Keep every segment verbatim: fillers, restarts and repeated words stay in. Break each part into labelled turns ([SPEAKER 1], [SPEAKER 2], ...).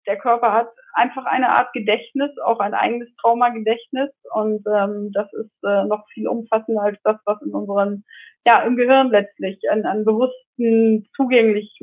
[SPEAKER 1] der Körper hat einfach eine Art Gedächtnis, auch ein eigenes Traumagedächtnis, und ähm, das ist äh, noch viel umfassender als das, was in unseren, ja, im Gehirn letztlich an, an bewussten, zugänglich,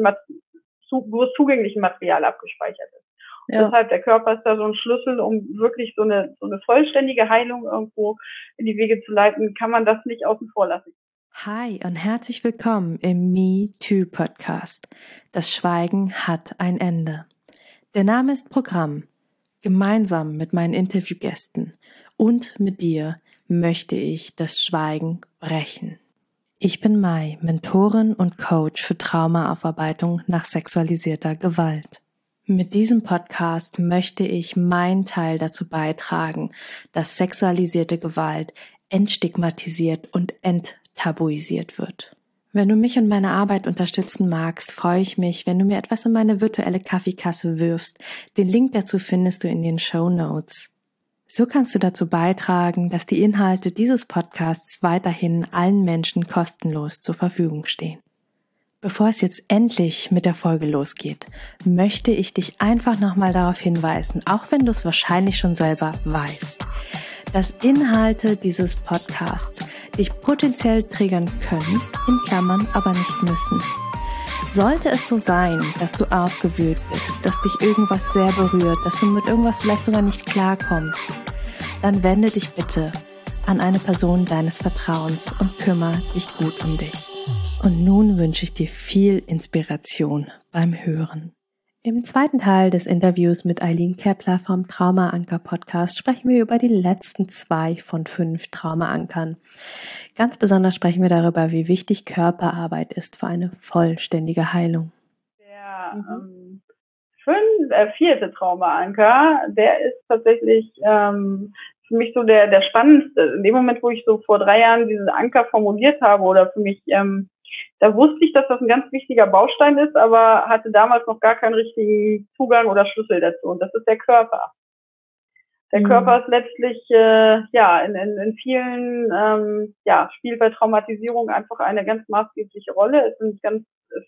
[SPEAKER 1] zu, bewusst zugänglichen Material abgespeichert ist. Ja. Deshalb, der Körper ist da so ein Schlüssel, um wirklich so eine, so eine vollständige Heilung irgendwo in die Wege zu leiten, kann man das nicht außen vor lassen.
[SPEAKER 2] Hi und herzlich willkommen im Me Too Podcast. Das Schweigen hat ein Ende. Der Name ist Programm. Gemeinsam mit meinen Interviewgästen und mit dir möchte ich das Schweigen brechen. Ich bin Mai, Mentorin und Coach für Traumaaufarbeitung nach sexualisierter Gewalt. Mit diesem Podcast möchte ich meinen Teil dazu beitragen, dass sexualisierte Gewalt entstigmatisiert und enttabuisiert wird. Wenn du mich und meine Arbeit unterstützen magst, freue ich mich, wenn du mir etwas in meine virtuelle Kaffeekasse wirfst. Den Link dazu findest du in den Shownotes. So kannst du dazu beitragen, dass die Inhalte dieses Podcasts weiterhin allen Menschen kostenlos zur Verfügung stehen. Bevor es jetzt endlich mit der Folge losgeht, möchte ich dich einfach nochmal darauf hinweisen, auch wenn du es wahrscheinlich schon selber weißt, dass Inhalte dieses Podcasts dich potenziell triggern können, in Klammern aber nicht müssen. Sollte es so sein, dass du aufgewühlt bist, dass dich irgendwas sehr berührt, dass du mit irgendwas vielleicht sogar nicht klarkommst, dann wende dich bitte an eine Person deines Vertrauens und kümmere dich gut um dich. Und nun wünsche ich dir viel Inspiration beim Hören. Im zweiten Teil des Interviews mit Eileen Kepler vom Trauma-Anker-Podcast sprechen wir über die letzten zwei von fünf Trauma-Ankern. Ganz besonders sprechen wir darüber, wie wichtig Körperarbeit ist für eine vollständige Heilung.
[SPEAKER 1] Der ähm, fünf, äh, vierte Trauma-Anker, der ist tatsächlich ähm, für mich so der, der spannendste. In dem Moment, wo ich so vor drei Jahren diesen Anker formuliert habe oder für mich ähm, da wusste ich, dass das ein ganz wichtiger Baustein ist, aber hatte damals noch gar keinen richtigen Zugang oder Schlüssel dazu. Und das ist der Körper. Der mhm. Körper ist letztlich, äh, ja, in, in, in vielen, ähm, ja, spielt bei Traumatisierung einfach eine ganz maßgebliche Rolle. Es sind ganz,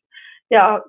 [SPEAKER 1] ja,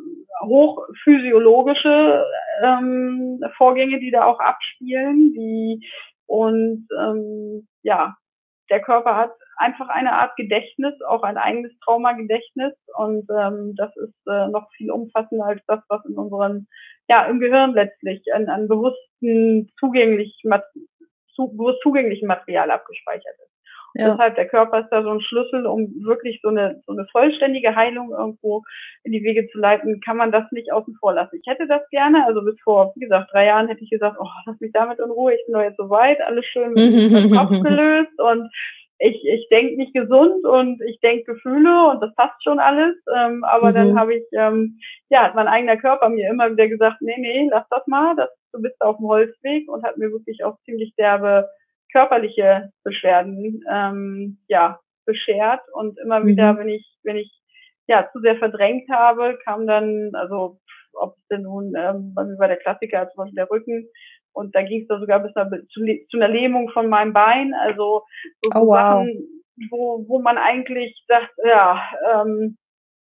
[SPEAKER 1] hochphysiologische ähm, Vorgänge, die da auch abspielen, die, und, ähm, ja, der Körper hat einfach eine Art Gedächtnis, auch ein eigenes Traumagedächtnis, und ähm, das ist äh, noch viel umfassender als das, was in unseren, ja, im Gehirn letztlich an, an bewussten, zugänglich, zu, bewusst zugänglichen Material abgespeichert ist. Ja. Deshalb, der Körper ist da so ein Schlüssel, um wirklich so eine, so eine vollständige Heilung irgendwo in die Wege zu leiten, kann man das nicht außen vor lassen. Ich hätte das gerne, also bis vor, wie gesagt, drei Jahren hätte ich gesagt, oh, lass mich damit in Ruhe, ich bin doch jetzt so weit, alles schön mit dem Kopf gelöst und ich, ich denke nicht gesund und ich denke Gefühle und das passt schon alles, ähm, aber mhm. dann habe ich, ähm, ja, hat mein eigener Körper mir immer wieder gesagt, nee, nee, lass das mal, das, du bist auf dem Holzweg, und hat mir wirklich auch ziemlich derbe körperliche Beschwerden, ähm, ja, beschert, und immer mhm. wieder, wenn ich, wenn ich, ja, zu sehr verdrängt habe, kam dann, also, ob es denn nun, ähm, bei mir war der Klassiker, zum Beispiel der Rücken, und da ging es da sogar bis nach, zu, zu einer Lähmung von meinem Bein, also so, oh, wow. Sachen, wo, wo man eigentlich sagt, ja, ähm,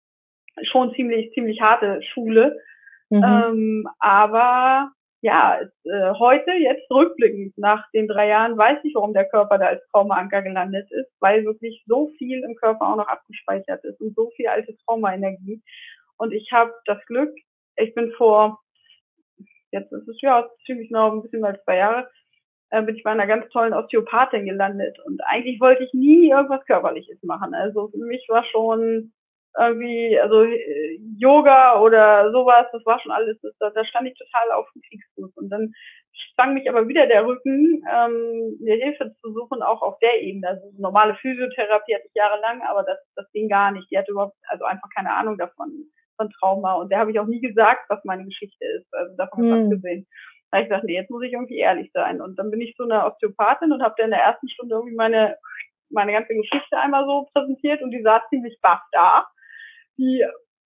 [SPEAKER 1] schon ziemlich, ziemlich harte Schule, mhm. ähm, aber ja, es, äh, heute, jetzt rückblickend nach den drei Jahren, weiß ich, warum der Körper da als Traumaanker gelandet ist, weil wirklich so viel im Körper auch noch abgespeichert ist und so viel alte Traumaenergie. Und ich habe das Glück, ich bin vor, jetzt ist es ja ziemlich noch ein bisschen mehr als zwei Jahre, äh, bin ich bei einer ganz tollen Osteopathin gelandet. Und eigentlich wollte ich nie irgendwas Körperliches machen. Also für mich war schon irgendwie, also äh, Yoga oder sowas, das war schon alles, das, da stand ich total auf dem Kriegsfuß. Und dann zwang mich aber wieder der Rücken, ähm, mir Hilfe zu suchen, auch auf der Ebene. Also normale Physiotherapie hatte ich jahrelang, aber das, das ging gar nicht. Die hatte überhaupt, also einfach keine Ahnung davon, von Trauma. Und der habe ich auch nie gesagt, was meine Geschichte ist. Also davon hm. abgesehen. Da habe ich gesagt, nee, jetzt muss ich irgendwie ehrlich sein. Und dann bin ich zu einer Osteopathin und habe dann in der ersten Stunde irgendwie meine, meine ganze Geschichte einmal so präsentiert, und die saß ziemlich baff da. Die,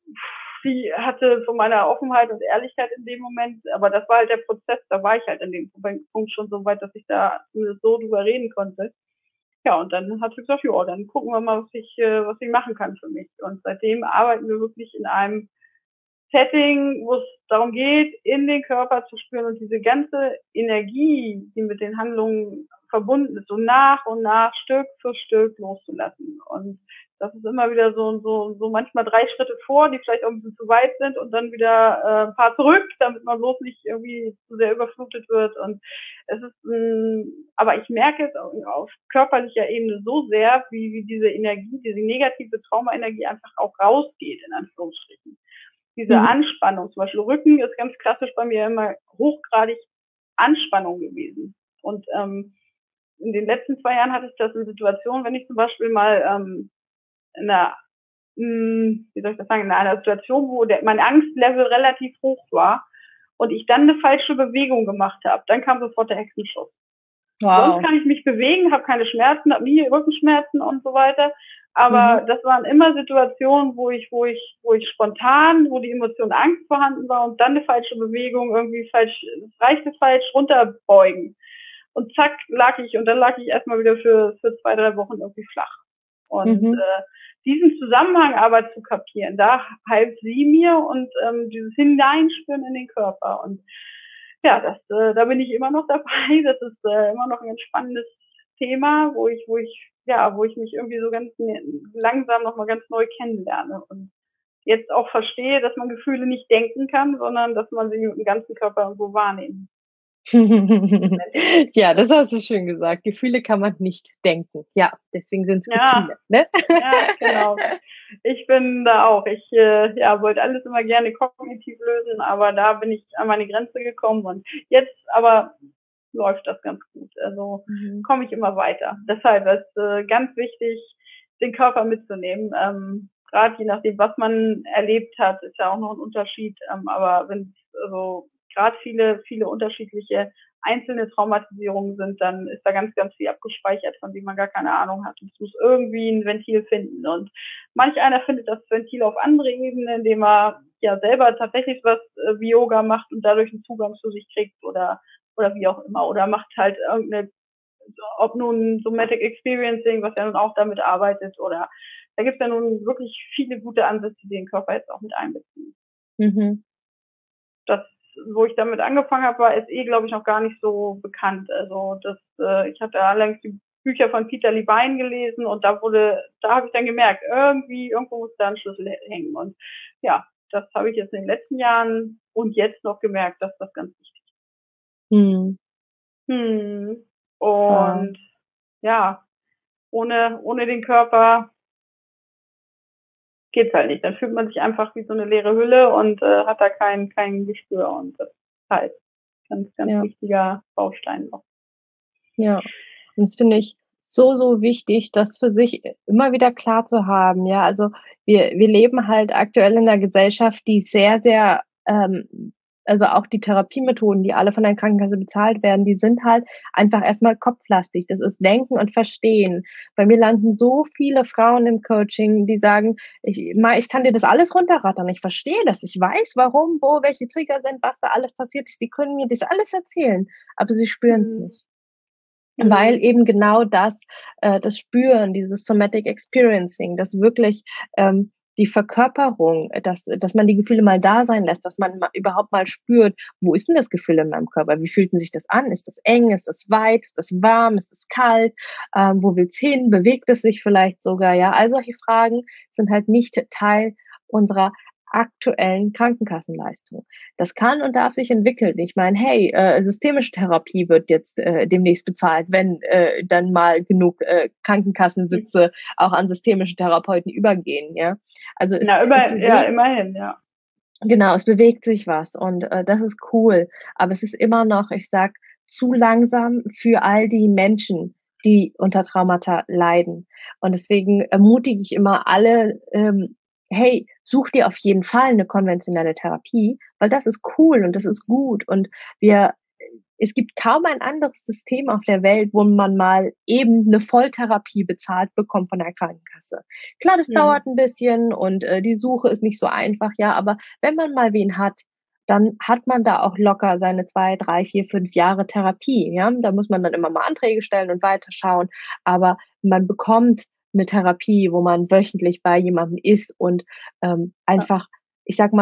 [SPEAKER 1] die hatte von meiner Offenheit und Ehrlichkeit in dem Moment, aber das war halt der Prozess, da war ich halt an dem Punkt schon so weit, dass ich da so drüber reden konnte. Ja, und dann hat sie gesagt, ja, dann gucken wir mal, was ich, was ich machen kann für mich. Und seitdem arbeiten wir wirklich in einem Setting, wo es darum geht, in den Körper zu spüren und diese ganze Energie, die mit den Handlungen verbunden ist, so nach und nach, Stück für Stück loszulassen. Und das ist immer wieder so, so, so manchmal drei Schritte vor, die vielleicht auch ein bisschen zu weit sind und dann wieder äh, ein paar zurück, damit man bloß nicht irgendwie zu sehr überflutet wird. Und es ist, ein, aber ich merke es auf körperlicher Ebene so sehr, wie, wie diese Energie, diese negative Traumaenergie einfach auch rausgeht, in Anführungsstrichen. Diese mhm. Anspannung, zum Beispiel Rücken ist ganz klassisch bei mir immer hochgradig Anspannung gewesen. Und ähm, in den letzten zwei Jahren hatte ich das in Situationen, wenn ich zum Beispiel mal ähm, in einer, mh, wie soll ich das sagen, in einer Situation, wo der, mein Angstlevel relativ hoch war und ich dann eine falsche Bewegung gemacht habe, dann kam sofort der Hexenschuss. Wow. Sonst kann ich mich bewegen, habe keine Schmerzen, habe nie Rückenschmerzen und so weiter. Aber mhm. das waren immer Situationen, wo ich, wo ich, wo ich spontan, wo die Emotion Angst vorhanden war und dann eine falsche Bewegung irgendwie falsch, es reichte falsch runterbeugen. Und zack, lag ich, und dann lag ich erstmal wieder für, für zwei, drei Wochen irgendwie flach. Und mhm. äh, diesen Zusammenhang aber zu kapieren, da half sie mir und ähm, dieses Hineinspüren in den Körper. Und ja, das, äh, da bin ich immer noch dabei. Das ist äh, immer noch ein ganz spannendes Thema, wo ich, wo ich, ja, wo ich mich irgendwie so ganz langsam nochmal ganz neu kennenlerne und jetzt auch verstehe, dass man Gefühle nicht denken kann, sondern dass man sie mit dem ganzen Körper irgendwo wahrnehmen.
[SPEAKER 3] Ja, das hast du schön gesagt. Gefühle kann man nicht denken. Ja, deswegen sind es
[SPEAKER 1] ja,
[SPEAKER 3] Gefühle. Ne?
[SPEAKER 1] Ja, genau. Ich bin da auch. Ich äh, ja, wollte alles immer gerne kognitiv lösen, aber da bin ich an meine Grenze gekommen und jetzt aber läuft das ganz gut. Also mhm. komme ich immer weiter. Deshalb ist äh, ganz wichtig, den Körper mitzunehmen. Ähm, Gerade je nachdem, was man erlebt hat, ist ja auch noch ein Unterschied. Ähm, aber wenn also gerade viele, viele unterschiedliche einzelne Traumatisierungen sind, dann ist da ganz, ganz viel abgespeichert, von dem man gar keine Ahnung hat. Und es muss irgendwie ein Ventil finden. Und manch einer findet das Ventil auf andere Ebenen, indem er ja selber tatsächlich was äh, wie Yoga macht und dadurch einen Zugang zu sich kriegt oder oder wie auch immer. Oder macht halt irgendeine, ob nun Somatic Experiencing, was ja nun auch damit arbeitet, oder da gibt es ja nun wirklich viele gute Ansätze, die den Körper jetzt auch mit einbeziehen. Mhm. Das, wo ich damit angefangen habe, war S E, glaube ich, noch gar nicht so bekannt. Also das, äh, ich hatte allerdings die Bücher von Peter Levine gelesen und da wurde, da habe ich dann gemerkt, irgendwie, irgendwo muss da ein Schlüssel hängen. Und ja, das habe ich jetzt in den letzten Jahren und jetzt noch gemerkt, dass das ganz wichtig ist. Hm. Hm. Und ja. ja, ohne, ohne den Körper geht's halt nicht. Dann fühlt man sich einfach wie so eine leere Hülle und äh, hat da kein, kein Gespür. Und das ist halt ganz, ganz ja. wichtiger Baustein noch.
[SPEAKER 3] Ja, und das finde ich so, so wichtig, das für sich immer wieder klar zu haben. Ja, also wir, wir leben halt aktuell in einer Gesellschaft, die sehr, sehr, ähm, also auch die Therapiemethoden, die alle von der Krankenkasse bezahlt werden, die sind halt einfach erstmal kopflastig. Das ist Denken und Verstehen. Bei mir landen so viele Frauen im Coaching, die sagen, ich, ich kann dir das alles runterrattern. Ich verstehe das. Ich weiß, warum, wo, welche Trigger sind, was da alles passiert ist. Die können mir das alles erzählen, aber sie spüren es mhm. nicht. Weil eben genau das, äh, das Spüren, dieses Somatic Experiencing, das wirklich ähm, die Verkörperung, dass, dass man die Gefühle mal da sein lässt, dass man mal, überhaupt mal spürt, wo ist denn das Gefühl in meinem Körper? Wie fühlt denn sich das an? Ist das eng? Ist das weit? Ist das warm? Ist das kalt? Ähm, wo will's hin? Bewegt es sich vielleicht sogar? Ja, all solche Fragen sind halt nicht Teil unserer aktuellen Krankenkassenleistung. Das kann und darf sich entwickeln. Ich meine, hey, äh, systemische Therapie wird jetzt äh, demnächst bezahlt, wenn äh, dann mal genug äh, Krankenkassensitze auch an systemische Therapeuten übergehen. Ja, also es,
[SPEAKER 1] Na, über,
[SPEAKER 3] es bewegt,
[SPEAKER 1] ja, immerhin, ja.
[SPEAKER 3] Genau, es bewegt sich was und äh, das ist cool. Aber es ist immer noch, ich sag, zu langsam für all die Menschen, die unter Traumata leiden. Und deswegen ermutige ich immer alle, ähm, hey, such dir auf jeden Fall eine konventionelle Therapie, weil das ist cool und das ist gut und wir, es gibt kaum ein anderes System auf der Welt, wo man mal eben eine Volltherapie bezahlt bekommt von der Krankenkasse. Klar, das mhm. dauert ein bisschen und äh, die Suche ist nicht so einfach, ja, aber wenn man mal wen hat, dann hat man da auch locker seine zwei, drei, vier, fünf Jahre Therapie, ja. Da muss man dann immer mal Anträge stellen und weiterschauen, aber man bekommt eine Therapie, wo man wöchentlich bei jemandem ist und ähm, einfach, ich sag mal,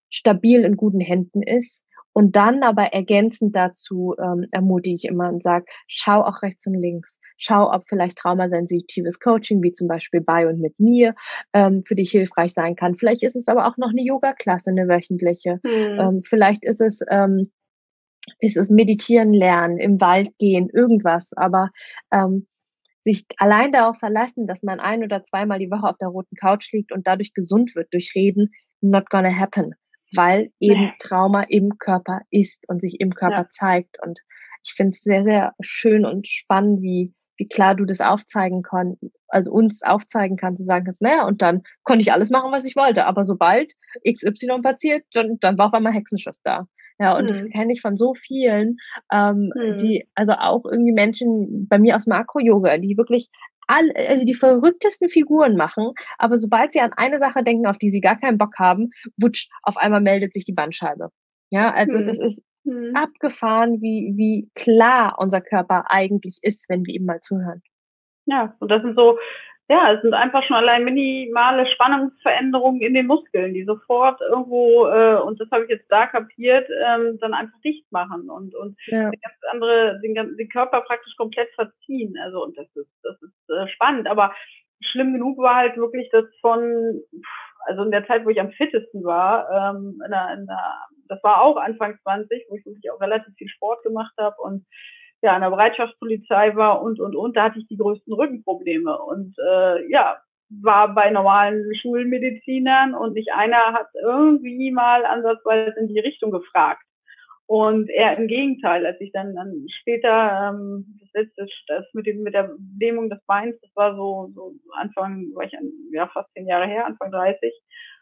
[SPEAKER 3] stabil in guten Händen ist. Und dann aber ergänzend dazu ähm, ermutige ich immer und sage, schau auch rechts und links. Schau, ob vielleicht traumasensitives Coaching, wie zum Beispiel bei und mit mir, ähm, für dich hilfreich sein kann. Vielleicht ist es aber auch noch eine Yoga-Klasse, eine wöchentliche.
[SPEAKER 1] Mhm.
[SPEAKER 3] Ähm, vielleicht ist es, ähm, ist es Meditieren lernen, im Wald gehen, irgendwas. Aber ähm, sich allein darauf verlassen, dass man ein oder zweimal die Woche auf der roten Couch liegt und dadurch gesund wird durch Reden, not gonna happen, weil eben
[SPEAKER 1] Nee.
[SPEAKER 3] Trauma im Körper ist und sich im Körper
[SPEAKER 1] Ja.
[SPEAKER 3] zeigt. Und ich finde es sehr, sehr schön und spannend, wie wie klar du das aufzeigen kannst, also uns aufzeigen kannst, zu sagen kannst, naja, und dann konnte ich alles machen, was ich wollte. Aber sobald X Y passiert, dann, dann war auf einmal Hexenschuss da. Ja, und das
[SPEAKER 1] Mhm.
[SPEAKER 3] kenne ich von so vielen, ähm,
[SPEAKER 1] Mhm.
[SPEAKER 3] die, also auch irgendwie Menschen bei mir aus dem Akro-Yoga, die wirklich all, also die verrücktesten Figuren machen, aber sobald sie an eine Sache denken, auf die sie gar keinen Bock haben, wutsch, auf einmal meldet sich die Bandscheibe. Ja, also das
[SPEAKER 1] Mhm.
[SPEAKER 3] ist
[SPEAKER 1] Mhm.
[SPEAKER 3] abgefahren, wie, wie klar unser Körper eigentlich ist, wenn wir ihm mal zuhören.
[SPEAKER 1] Ja, und das sind so, ja, es sind einfach schon allein minimale Spannungsveränderungen in den Muskeln, die sofort irgendwo, äh, und das habe ich jetzt da kapiert, ähm, dann einfach dicht machen und, und
[SPEAKER 3] Ja.
[SPEAKER 1] eine ganz andere, den, den Körper praktisch komplett verziehen. Also, und das ist, das ist äh, spannend, aber schlimm genug war halt wirklich das von, also in der Zeit, wo ich am fittesten war, ähm, in der, in der, das war auch Anfang zwanzig, wo ich wirklich auch relativ viel Sport gemacht habe und ja, in der Bereitschaftspolizei war und, und, und, da hatte ich die größten Rückenprobleme und äh, ja, war bei normalen Schulmedizinern und nicht einer hat irgendwie mal ansatzweise in die Richtung gefragt. Und eher im Gegenteil, als ich dann, dann später ähm, das letzte, das mit dem mit der Lähmung des Beins, das war so, so Anfang, war ich an, ja fast zehn Jahre her, Anfang dreißig.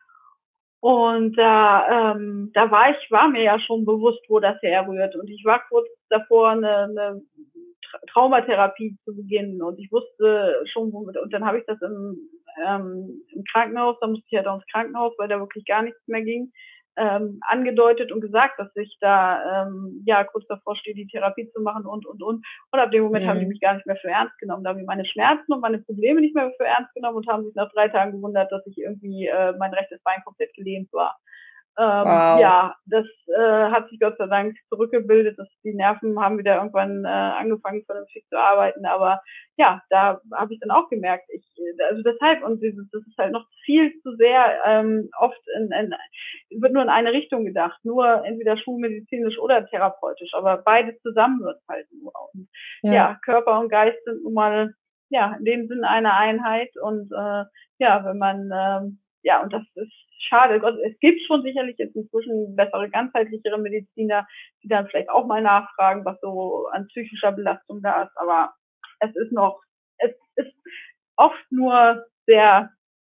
[SPEAKER 1] Und da, ähm, da war ich, war mir ja schon bewusst, wo das herrührt. Und ich war kurz davor, eine, eine Traumatherapie zu beginnen. Und ich wusste schon, womit. Und dann habe ich das im, ähm, im Krankenhaus, da musste ich halt auch ins Krankenhaus, weil da wirklich gar nichts mehr ging, ähm, angedeutet und gesagt, dass ich da ähm, ja kurz davor stehe, die Therapie zu machen und und und. Und ab dem Moment mhm. haben die mich gar nicht mehr für ernst genommen. Da haben die meine Schmerzen und meine Probleme nicht mehr für ernst genommen und haben sich nach drei Tagen gewundert, dass ich irgendwie äh, mein rechtes Bein komplett gelähmt war. Ähm, wow. Ja, das äh, hat sich Gott sei Dank zurückgebildet. Das, die Nerven haben wieder irgendwann äh, angefangen, vernünftig zu arbeiten. Aber ja, da habe ich dann auch gemerkt, ich, also deshalb, und dieses, das ist halt noch viel zu sehr ähm, oft in, in, wird nur in eine Richtung gedacht, nur entweder schulmedizinisch oder therapeutisch, aber beides zusammen wird halt nur. Und ja. ja, Körper und Geist sind nun mal ja in dem Sinn eine Einheit und äh, ja, wenn man ähm, ja, und das ist schade. Es gibt schon sicherlich jetzt inzwischen bessere, ganzheitlichere Mediziner, die dann vielleicht auch mal nachfragen, was so an psychischer Belastung da ist. Aber es ist noch, es ist oft nur sehr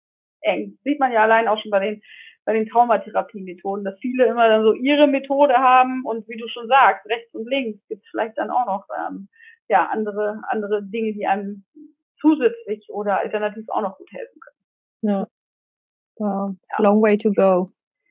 [SPEAKER 1] eng. Sieht man ja allein auch schon bei den, bei den Traumatherapie-Methoden, dass viele immer dann so ihre Methode haben und wie du schon sagst, rechts und links gibt es vielleicht dann auch noch ähm, ja, andere, andere Dinge, die einem zusätzlich oder alternativ auch noch gut helfen können.
[SPEAKER 3] Ja. Wow, ja. Long way to go.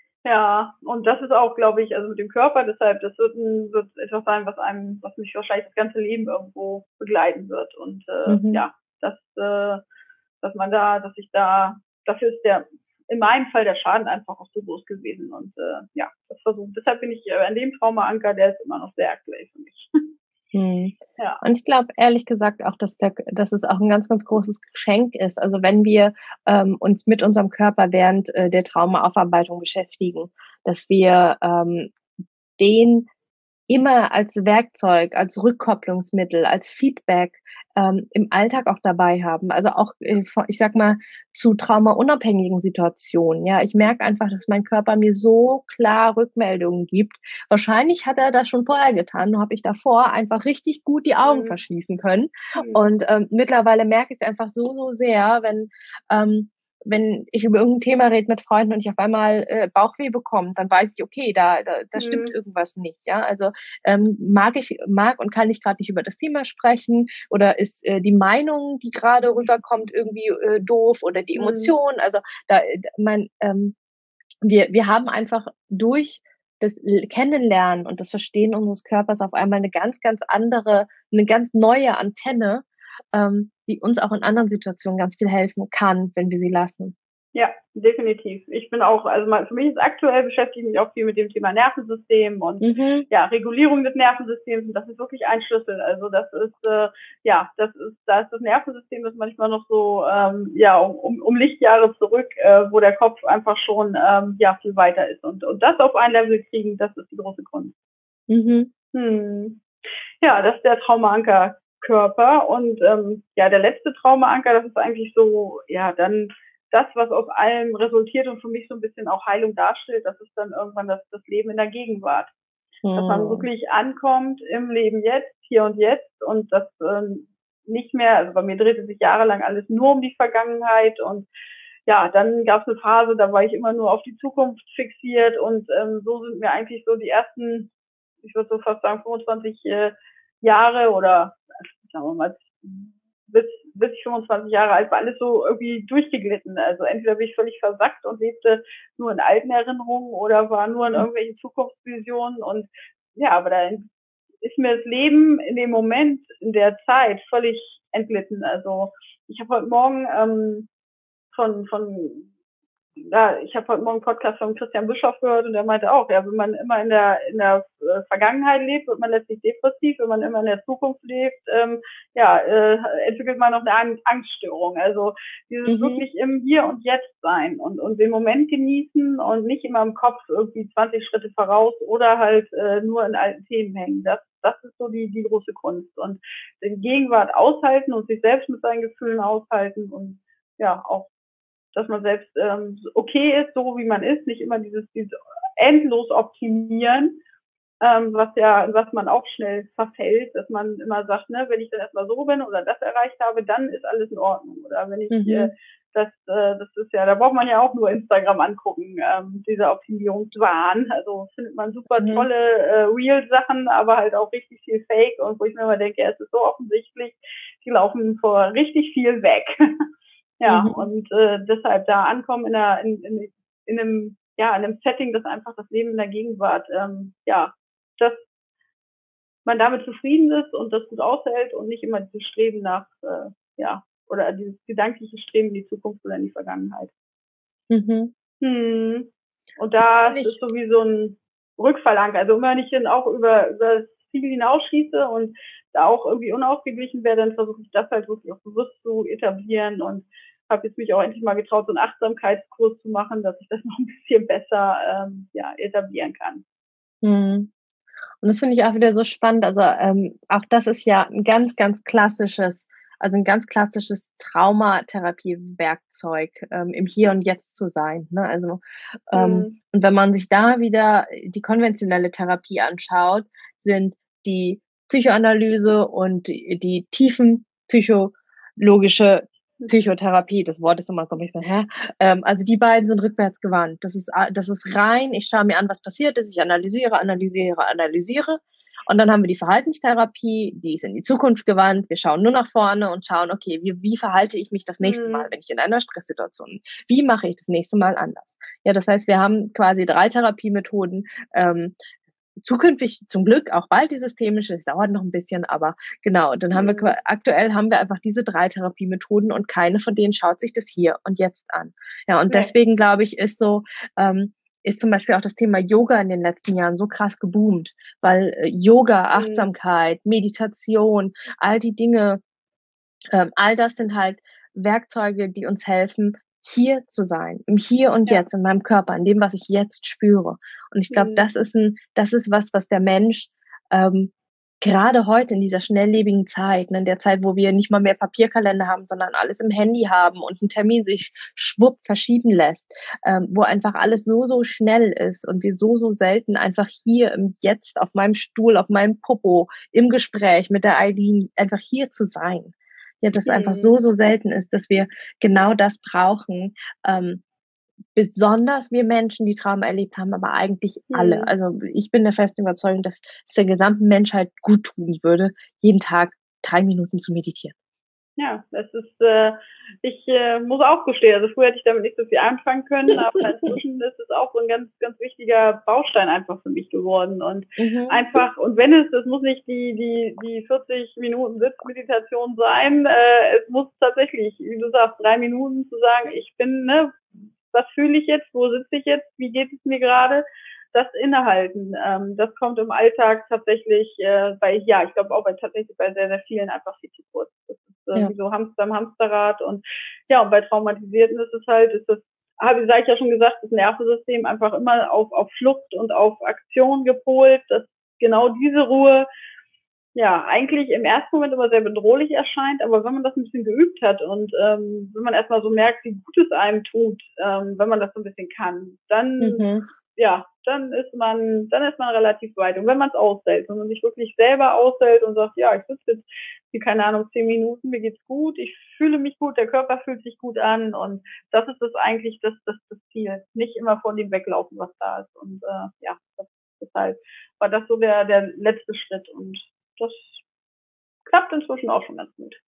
[SPEAKER 1] Ja, und das ist auch, glaube ich, also mit dem Körper, deshalb, das wird, ein, wird etwas sein, was einem, was mich wahrscheinlich das ganze Leben irgendwo begleiten wird. Und äh, mhm. ja, dass, äh, dass man da, dass ich da, dafür ist der, in meinem Fall der Schaden einfach auch so groß gewesen. Und äh, ja, das versucht. Deshalb bin ich an dem Traumaanker, der ist immer noch sehr aktuell für mich.
[SPEAKER 3] Hm. Ja. Und ich glaube ehrlich gesagt auch, dass, der, dass es auch ein ganz, ganz großes Geschenk ist. Also wenn wir ähm, uns mit unserem Körper während äh, der Traumaaufarbeitung beschäftigen, dass wir ähm, den immer als Werkzeug, als Rückkopplungsmittel, als Feedback ähm, im Alltag auch dabei haben. Also auch, äh, ich sag mal, zu traumaunabhängigen Situationen. Ja, ich merke einfach, dass mein Körper mir so klar Rückmeldungen gibt. Wahrscheinlich hat er das schon vorher getan, nur habe ich davor einfach richtig gut die Augen mhm. verschließen können. Mhm. Und ähm, mittlerweile merke ich es einfach so, so sehr, wenn ähm, wenn ich über irgendein Thema rede mit Freunden und ich auf einmal äh, Bauchweh bekomme, dann weiß ich, okay, da da, da mhm. stimmt irgendwas nicht. Ja, also ähm, mag ich mag und kann ich gerade nicht über das Thema sprechen oder ist äh, die Meinung, die gerade rüberkommt, irgendwie äh, doof oder die Emotion. Mhm. Also da mein ähm, wir wir haben einfach durch das Kennenlernen und das Verstehen unseres Körpers auf einmal eine ganz ganz andere, eine ganz neue Antenne, ähm, die uns auch in anderen Situationen ganz viel helfen kann, wenn wir sie lassen.
[SPEAKER 1] Ja, definitiv. Ich bin auch, also mal, für mich ist aktuell beschäftige ich mich auch viel mit dem Thema Nervensystem und
[SPEAKER 3] Mhm.
[SPEAKER 1] ja, Regulierung des Nervensystems. Und das ist wirklich ein Schlüssel. Also das ist, äh, ja, das ist, da ist das Nervensystem ist manchmal noch so, ähm, ja, um, um Lichtjahre zurück, äh, wo der Kopf einfach schon, ähm, ja, viel weiter ist. Und, und das auf ein Level kriegen, das ist die große Kunst.
[SPEAKER 3] Mhm.
[SPEAKER 1] Hm. Ja, das ist der Traumaankerkörper. Und ähm, ja, der letzte Traumaanker, das ist eigentlich so, ja, dann das, was aus allem resultiert und für mich so ein bisschen auch Heilung darstellt, das ist dann irgendwann das, das Leben in der Gegenwart. Dass man
[SPEAKER 3] Mhm.
[SPEAKER 1] wirklich ankommt im Leben jetzt, hier und jetzt und das ähm, nicht mehr, also bei mir drehte sich jahrelang alles nur um die Vergangenheit und ja, dann gab es eine Phase, da war ich immer nur auf die Zukunft fixiert und ähm, so sind mir eigentlich so die ersten, ich würde so fast sagen, fünfundzwanzig äh, Jahre oder sagen wir mal bis bis ich fünfundzwanzig Jahre alt war, alles so irgendwie durchgeglitten. Also entweder bin ich völlig versackt und lebte nur in alten Erinnerungen oder war nur in irgendwelchen Zukunftsvisionen und ja, aber da ist mir das Leben in dem Moment, in der Zeit völlig entglitten. Also ich habe heute Morgen ähm, von von ja, ich habe heute Morgen einen Podcast von Christian Bischoff gehört und der meinte auch, ja, wenn man immer in der in der äh, Vergangenheit lebt, wird man letztlich depressiv, wenn man immer in der Zukunft lebt, ähm, ja, äh, entwickelt man noch eine Angststörung. Also dieses
[SPEAKER 3] Mhm.
[SPEAKER 1] wirklich im Hier und Jetzt sein und und den Moment genießen und nicht immer im Kopf irgendwie zwanzig Schritte voraus oder halt äh, nur in alten Themen hängen. Das das ist so die die große Kunst und den Gegenwart aushalten und sich selbst mit seinen Gefühlen aushalten und ja auch dass man selbst ähm, okay ist, so wie man ist, nicht immer dieses, dieses endlos optimieren, ähm, was ja, was man auch schnell verfällt, dass man immer sagt, ne, wenn ich dann erstmal so bin oder das erreicht habe, dann ist alles in Ordnung. Oder wenn ich äh,
[SPEAKER 3] Mhm.
[SPEAKER 1] das, äh, das ist ja, da braucht man ja auch nur Instagram angucken, ähm, dieser Optimierungswahn. Also findet man super
[SPEAKER 3] Mhm.
[SPEAKER 1] tolle äh, Real-Sachen, aber halt auch richtig viel Fake und wo ich mir immer denke, ja, es ist so offensichtlich, die laufen vor richtig viel weg. Ja,
[SPEAKER 3] Mhm.
[SPEAKER 1] und äh, deshalb da ankommen in, einer, in, in, in einem, ja, in einem Setting, das einfach das Leben in der Gegenwart, ähm, ja, dass man damit zufrieden ist und das gut aushält und nicht immer dieses Streben nach, äh, ja, oder dieses gedankliche Streben in die Zukunft oder in die Vergangenheit.
[SPEAKER 3] Mhm.
[SPEAKER 1] Hm. Und da
[SPEAKER 3] Finde
[SPEAKER 1] ist
[SPEAKER 3] ich,
[SPEAKER 1] so wie so ein Rückverlangen. Also immer wenn ich dann auch über, über das Ziel hinausschieße und da auch irgendwie unausgeglichen wäre, dann versuche ich das halt wirklich auch bewusst zu etablieren und habe jetzt mich auch endlich mal getraut, so einen Achtsamkeitskurs zu machen, dass ich das noch ein bisschen besser ähm, ja, etablieren kann.
[SPEAKER 3] mhm. Und das finde ich auch wieder so spannend. Also ähm, auch das ist ja ein ganz, ganz klassisches, also ein ganz klassisches Traumatherapie-Werkzeug, ähm, im Hier und Jetzt zu sein. Ne? Also ähm,
[SPEAKER 1] Hm.
[SPEAKER 3] und wenn man sich da wieder die konventionelle Therapie anschaut, sind die Psychoanalyse und die, die tiefen psychologische Psychotherapie, das Wort ist immer komisch, hä? Ähm, also die beiden sind rückwärts gewandt. Das ist, das ist rein, ich schaue mir an, was passiert ist, ich analysiere, analysiere, analysiere. Und dann haben wir die Verhaltenstherapie, die ist in die Zukunft gewandt. Wir schauen nur nach vorne und schauen, okay, wie, wie verhalte ich mich das nächste Mal,
[SPEAKER 1] Hm.
[SPEAKER 3] wenn ich in einer Stresssituation bin? Wie mache ich das nächste Mal anders? Ja, das heißt, wir haben quasi drei Therapiemethoden, ähm, zukünftig zum Glück auch bald die systemische, es dauert noch ein bisschen, aber genau, dann haben wir
[SPEAKER 1] Hm.
[SPEAKER 3] aktuell haben wir einfach diese drei Therapiemethoden und keine von denen schaut sich das hier und jetzt an. Ja, und
[SPEAKER 1] Nee.
[SPEAKER 3] deswegen glaube ich, ist so, ähm, ist zum Beispiel auch das Thema Yoga in den letzten Jahren so krass geboomt, weil äh, Yoga,
[SPEAKER 1] Hm.
[SPEAKER 3] Achtsamkeit, Meditation, all die Dinge, ähm, all das sind halt Werkzeuge, die uns helfen, hier zu sein, im Hier und
[SPEAKER 1] Ja.
[SPEAKER 3] Jetzt, in meinem Körper, in dem, was ich jetzt spüre. Und ich glaube,
[SPEAKER 1] Hm.
[SPEAKER 3] das ist ein, das ist was, was der Mensch ähm, gerade heute in dieser schnelllebigen Zeit, ne, in der Zeit, wo wir nicht mal mehr Papierkalender haben, sondern alles im Handy haben und ein Termin sich schwupp verschieben lässt, ähm, wo einfach alles so, so schnell ist und wir so, so selten einfach hier im Jetzt auf meinem Stuhl, auf meinem Popo, im Gespräch mit der Eileen, einfach hier zu sein. Ja, das einfach
[SPEAKER 1] Hm.
[SPEAKER 3] so, so selten ist, dass wir genau das brauchen. Ähm, besonders wir Menschen, die Trauma erlebt haben, aber eigentlich alle.
[SPEAKER 1] Hm.
[SPEAKER 3] Also ich bin der festen Überzeugung, dass es der gesamten Menschheit gut tun würde, jeden Tag drei Minuten zu meditieren.
[SPEAKER 1] Ja, das ist, äh, ich äh, muss auch gestehen, also früher hätte ich damit nicht so viel anfangen können, aber inzwischen ist es auch so ein ganz, ganz wichtiger Baustein einfach für mich geworden. Und
[SPEAKER 3] Mhm.
[SPEAKER 1] einfach, und wenn es, das muss nicht die, die, die vierzig Minuten Sitzmeditation sein, äh, es muss tatsächlich, wie du sagst, drei Minuten zu sagen, ich bin, ne, was fühle ich jetzt, wo sitze ich jetzt, wie geht es mir gerade, das Innehalten, ähm, das kommt im Alltag tatsächlich äh, bei, ja, ich glaube auch bei tatsächlich bei sehr, sehr vielen einfach viel zu kurz. Das ist äh,
[SPEAKER 3] Ja.
[SPEAKER 1] wie so Hamster am Hamsterrad und ja, und bei Traumatisierten ist es halt, ist das, habe ich ja schon gesagt, das Nervensystem einfach immer auf, auf Flucht und auf Aktion gepolt, dass genau diese Ruhe ja, eigentlich im ersten Moment immer sehr bedrohlich erscheint, aber wenn man das ein bisschen geübt hat und ähm, wenn man erstmal so merkt, wie gut es einem tut, ähm, wenn man das so ein bisschen kann, dann
[SPEAKER 3] Mhm.
[SPEAKER 1] ja, dann ist man, dann ist man relativ weit. Und wenn man es aushält, wenn man sich wirklich selber aushält und sagt, ja, ich sitze jetzt, wie keine Ahnung, zehn Minuten, mir geht's gut, ich fühle mich gut, der Körper fühlt sich gut an und das ist das eigentlich das, das, das Ziel. Nicht immer von dem weglaufen, was da ist. Und äh, ja, das, deshalb war das so der, der letzte Schritt und das klappt inzwischen auch schon ganz gut.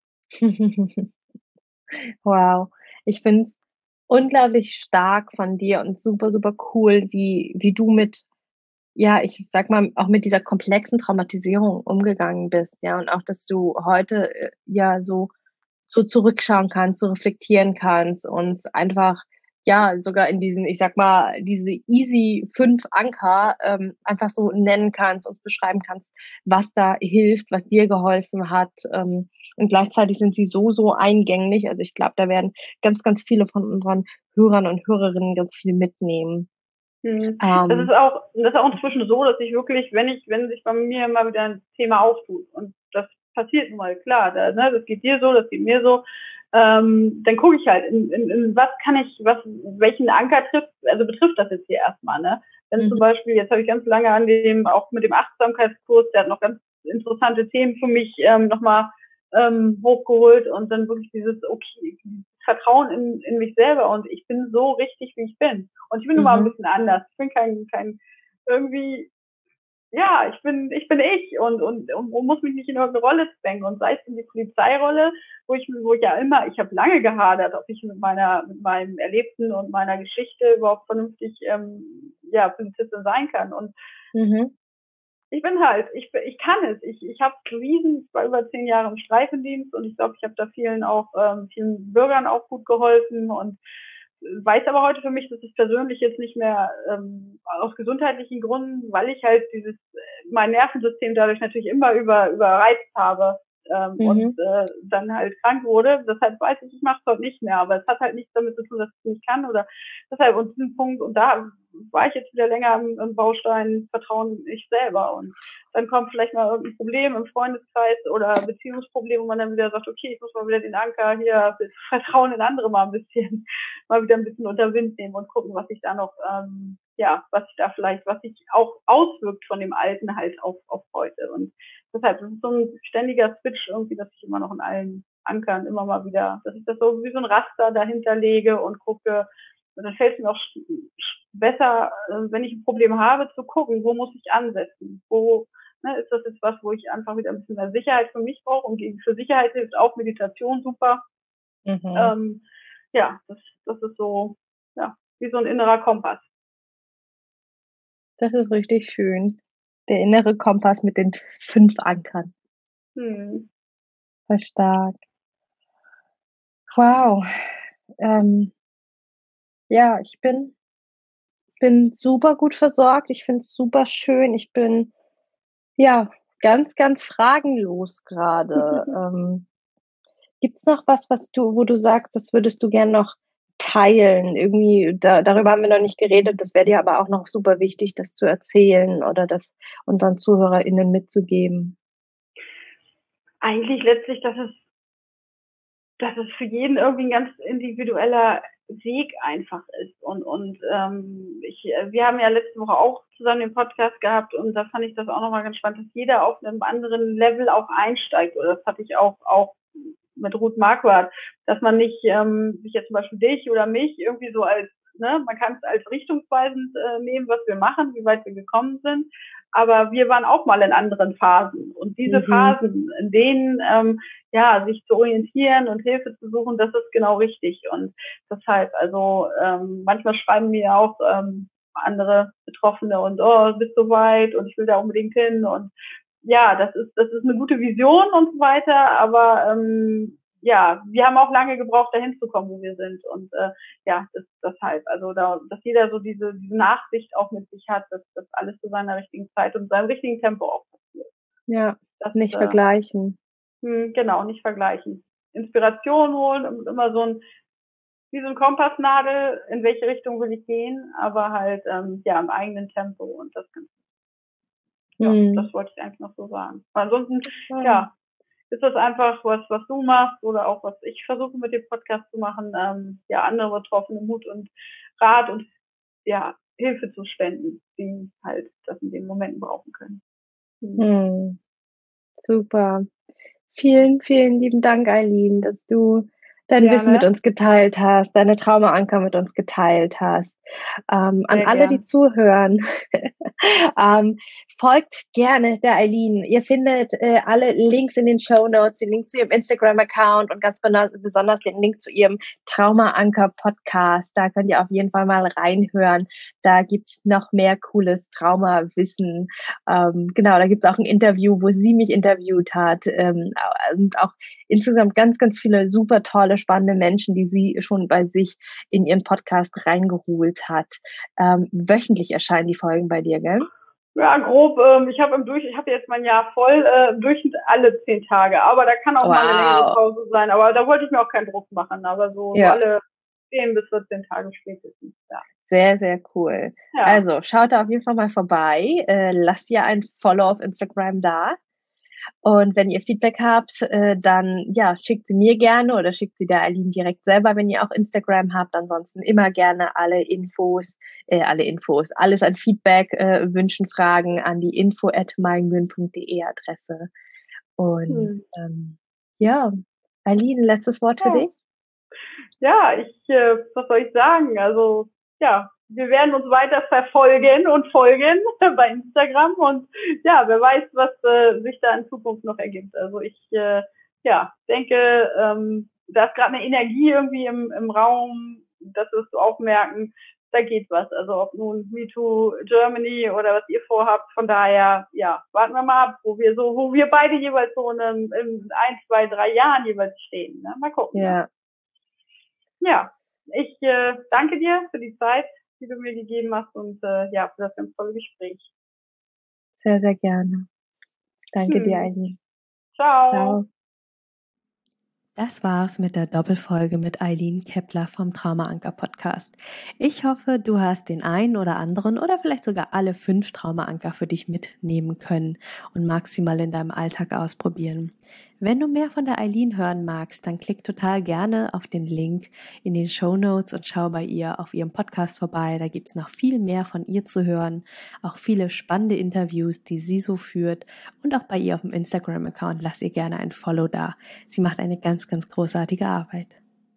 [SPEAKER 3] Wow. Ich finde es unglaublich stark von dir und super, super cool, wie, wie du mit, ja, ich sag mal, auch mit dieser komplexen Traumatisierung umgegangen bist, ja, und auch, dass du heute äh, ja so so zurückschauen kannst, so reflektieren kannst und einfach, ja, sogar in diesen, ich sag mal, diese easy fünf Anker ähm, einfach so nennen kannst und beschreiben kannst, was da hilft, was dir geholfen hat. Ähm, und gleichzeitig sind sie so, so eingänglich. Also ich glaube, da werden ganz, ganz viele von unseren Hörern und Hörerinnen ganz viel mitnehmen.
[SPEAKER 1] Hm. Das ist
[SPEAKER 3] Ähm,
[SPEAKER 1] auch, das ist auch inzwischen so, dass ich wirklich, wenn ich, wenn sich bei mir mal wieder ein Thema auftut und das passiert nun mal, klar, da, ne, das geht dir so, das geht mir so, ähm, dann gucke ich halt, in, in, in was kann ich, was, welchen Anker trifft, also betrifft das jetzt hier erstmal, ne? Wenn zum
[SPEAKER 3] mhm,
[SPEAKER 1] Beispiel, jetzt habe ich ganz lange an dem, auch mit dem Achtsamkeitskurs, der hat noch ganz interessante Themen für mich ähm, nochmal ähm, hochgeholt und dann wirklich dieses, okay, Vertrauen in, in mich selber und ich bin so richtig, wie ich bin. Und ich bin nun mal ein
[SPEAKER 3] mhm,
[SPEAKER 1] bisschen anders. Ich bin kein, kein irgendwie, ja, ich bin, ich bin ich und, und, und, und muss mich nicht in irgendeine Rolle zwängen. Und sei es in die Polizeirolle, wo ich, wo ich ja immer, ich habe lange gehadert, ob ich mit meiner, mit meinem Erlebten und meiner Geschichte überhaupt vernünftig, ähm, ja, Polizistin sein kann. Und
[SPEAKER 3] mhm,
[SPEAKER 1] ich bin halt, ich, ich kann es. Ich, ich habe bewiesen, ich war über zehn Jahre im Streifendienst und ich glaube, ich habe da vielen auch, ähm, vielen Bürgern auch gut geholfen und weiß aber heute für mich, dass es persönlich jetzt nicht mehr ähm, aus gesundheitlichen Gründen, weil ich halt dieses mein Nervensystem dadurch natürlich immer über überreizt habe ähm, und
[SPEAKER 3] mhm,
[SPEAKER 1] äh, dann halt krank wurde. Deshalb weiß ich, ich mache es heute nicht mehr, aber es hat halt nichts damit zu tun, dass ich es nicht kann oder deshalb und diesen Punkt und da war ich jetzt wieder länger im, im Baustein Vertrauen ich selber und dann kommt vielleicht mal irgendein Problem im Freundeskreis oder Beziehungsproblem, wo man dann wieder sagt, okay, ich muss mal wieder den Anker hier Vertrauen in andere mal ein bisschen mal wieder ein bisschen unter Wind nehmen und gucken, was sich da noch, ähm, ja, was sich da vielleicht, was sich auch auswirkt von dem Alten halt auf, auf heute. Und deshalb, das ist so ein ständiger Switch irgendwie, dass ich immer noch in allen Ankern immer mal wieder, dass ich das so wie so ein Raster dahinter lege und gucke. Und dann fällt es mir auch besser, wenn ich ein Problem habe, zu gucken, wo muss ich ansetzen? Wo ne, ist das jetzt was, wo ich einfach wieder ein bisschen mehr Sicherheit für mich brauche? Und für Sicherheit hilft auch Meditation super.
[SPEAKER 3] mhm.
[SPEAKER 1] Ähm, ja, das, das ist so, ja, wie so ein innerer Kompass.
[SPEAKER 3] Das ist richtig schön. Der innere Kompass mit den fünf Ankern.
[SPEAKER 1] Hm.
[SPEAKER 3] Voll stark. Wow. Ähm, ja, ich bin bin super gut versorgt. Ich finde es super schön. Ich bin, ja, ganz, ganz fragenlos grade. Ähm, gibt's noch was, was du wo du sagst, das würdest du gern noch teilen? Irgendwie, da darüber haben wir noch nicht geredet. Das wäre dir aber auch noch super wichtig, das zu erzählen oder das unseren ZuhörerInnen mitzugeben.
[SPEAKER 1] Eigentlich letztlich, dass es, dass es für jeden irgendwie ein ganz individueller Weg einfach ist. Und, und ähm, ich, wir haben ja letzte Woche auch zusammen den Podcast gehabt und da fand ich das auch nochmal ganz spannend, dass jeder auf einem anderen Level auch einsteigt. Oder das hatte ich auch, auch mit Ruth Marquardt, dass man nicht ähm, sich jetzt zum Beispiel dich oder mich irgendwie so als ne, man kann es als richtungsweisend äh, nehmen, was wir machen, wie weit wir gekommen sind. Aber wir waren auch mal in anderen Phasen. Und diese mhm. Phasen, in denen ähm, ja sich zu orientieren und Hilfe zu suchen, das ist genau richtig. Und deshalb, also ähm, manchmal schreiben mir auch ähm, andere Betroffene und oh, bist so weit und ich will da unbedingt hin. Und ja, das ist das ist eine gute Vision und so weiter. Aber ähm, ja, wir haben auch lange gebraucht, dahin zu kommen, wo wir sind. Und äh, ja, das, deshalb, also da, dass jeder so diese, diese Nachsicht auch mit sich hat, dass das alles zu seiner richtigen Zeit und seinem richtigen Tempo auch passiert.
[SPEAKER 3] Ja, das nicht äh, vergleichen.
[SPEAKER 1] Mh, genau, nicht vergleichen. Inspiration holen und immer so ein, wie so ein Kompassnadel, in welche Richtung will ich gehen, aber halt ähm, ja im eigenen Tempo und das ganz, ja, hm. das wollte ich eigentlich noch so sagen. Weil ansonsten, ja. ja ist das einfach was, was du machst oder auch was ich versuche mit dem Podcast zu machen, ähm, ja, andere Betroffene Mut und Rat und ja, Hilfe zu spenden, die halt das in den Momenten brauchen können.
[SPEAKER 3] Mhm. Hm. Super. Vielen, vielen lieben Dank, Aylin, dass du dein gerne. Wissen mit uns geteilt hast, deine Traumaanker mit uns geteilt hast. Ähm, an alle, gern. die zuhören, ähm, folgt gerne der Aylin. Ihr findet äh, alle Links in den Shownotes, den Link zu ihrem Instagram-Account und ganz besonders den Link zu ihrem Traumaanker-Podcast. Da könnt ihr auf jeden Fall mal reinhören. Da gibt's noch mehr cooles Traumawissen. Ähm, genau, da gibt's auch ein Interview, wo sie mich interviewt hat. Ähm, und auch insgesamt ganz, ganz viele super tolle, spannende Menschen, die sie schon bei sich in ihren Podcast reingeholt hat. Ähm, wöchentlich erscheinen die Folgen bei dir, gell?
[SPEAKER 1] Ja, grob. Ähm, ich habe im Durch, ich habe jetzt mein Jahr voll, äh, im Durchschnitt alle zehn Tage. Aber da kann auch wow. mal eine längere Pause sein. Aber da wollte ich mir auch keinen Druck machen. Aber so, ja. so alle zehn bis vierzehn Tage spätestens. Ja.
[SPEAKER 3] Sehr, sehr cool. Ja. Also schaut da auf jeden Fall mal vorbei. Äh, lasst ihr ein Follow auf Instagram da. Und wenn ihr Feedback habt, äh, dann ja, schickt sie mir gerne oder schickt sie der Aylin direkt selber, wenn ihr auch Instagram habt. Ansonsten immer gerne alle Infos, äh, alle Infos, alles an Feedback, äh, Wünschen, Fragen an die info at meinmün punkt de Adresse. Und hm. ähm, ja, Aylin, letztes Wort für
[SPEAKER 1] ja.
[SPEAKER 3] dich?
[SPEAKER 1] Ja, ich, äh, was soll ich sagen? Also ja, wir werden uns weiter verfolgen und folgen bei Instagram und ja, wer weiß, was äh, sich da in Zukunft noch ergibt. Also ich äh, ja denke, ähm, da ist gerade eine Energie irgendwie im, im Raum, das wirst du auch merken, da geht was. Also ob nun MeToo Germany oder was ihr vorhabt, von daher, ja, warten wir mal ab, wo wir so, wo wir beide jeweils so in, einem, in ein, zwei, drei Jahren jeweils stehen. Ne? Mal gucken.
[SPEAKER 3] Ja.
[SPEAKER 1] Ne? Ja, ich äh, danke dir für die Zeit, die du mir gegeben hast und äh, ja, für das ganz tolle Gespräch.
[SPEAKER 3] Sehr, sehr gerne. Danke hm. dir, Aylin.
[SPEAKER 1] Ciao.
[SPEAKER 3] Ciao.
[SPEAKER 2] Das war's mit der Doppelfolge mit Aylin Kepler vom Traumaanker Podcast. Ich hoffe, du hast den einen oder anderen oder vielleicht sogar alle fünf Traumaanker für dich mitnehmen können und magst sie mal in deinem Alltag ausprobieren. Wenn du mehr von der Aylin hören magst, dann klick total gerne auf den Link in den Shownotes und schau bei ihr auf ihrem Podcast vorbei. Da gibt's noch viel mehr von ihr zu hören, auch viele spannende Interviews, die sie so führt und auch bei ihr auf dem Instagram-Account. Lass ihr gerne ein Follow da. Sie macht eine ganz, ganz großartige Arbeit.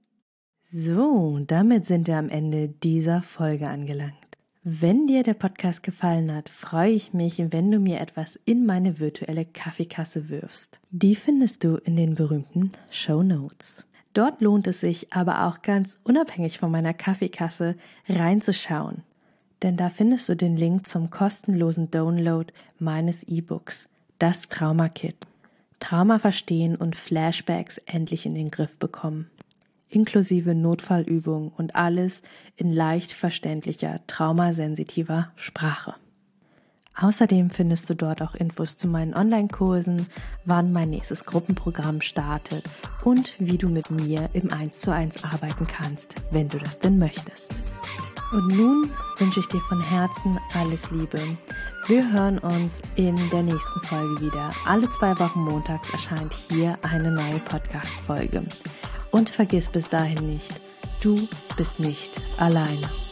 [SPEAKER 2] So, damit sind wir am Ende dieser Folge angelangt. Wenn dir der Podcast gefallen hat, freue ich mich, wenn du mir etwas in meine virtuelle Kaffeekasse wirfst. Die findest du in den berühmten Shownotes. Dort lohnt es sich aber auch ganz unabhängig von meiner Kaffeekasse reinzuschauen. Denn da findest du den Link zum kostenlosen Download meines E-Books, das Trauma-Kit. Trauma verstehen und Flashbacks endlich in den Griff bekommen. Inklusive Notfallübungen und alles in leicht verständlicher, traumasensitiver Sprache. Außerdem findest du dort auch Infos zu meinen Online-Kursen, wann mein nächstes Gruppenprogramm startet und wie du mit mir im eins zu eins arbeiten kannst, wenn du das denn möchtest. Und nun wünsche ich dir von Herzen alles Liebe. Wir hören uns in der nächsten Folge wieder. Alle zwei Wochen montags erscheint hier eine neue Podcast-Folge. Und vergiss bis dahin nicht, du bist nicht alleine.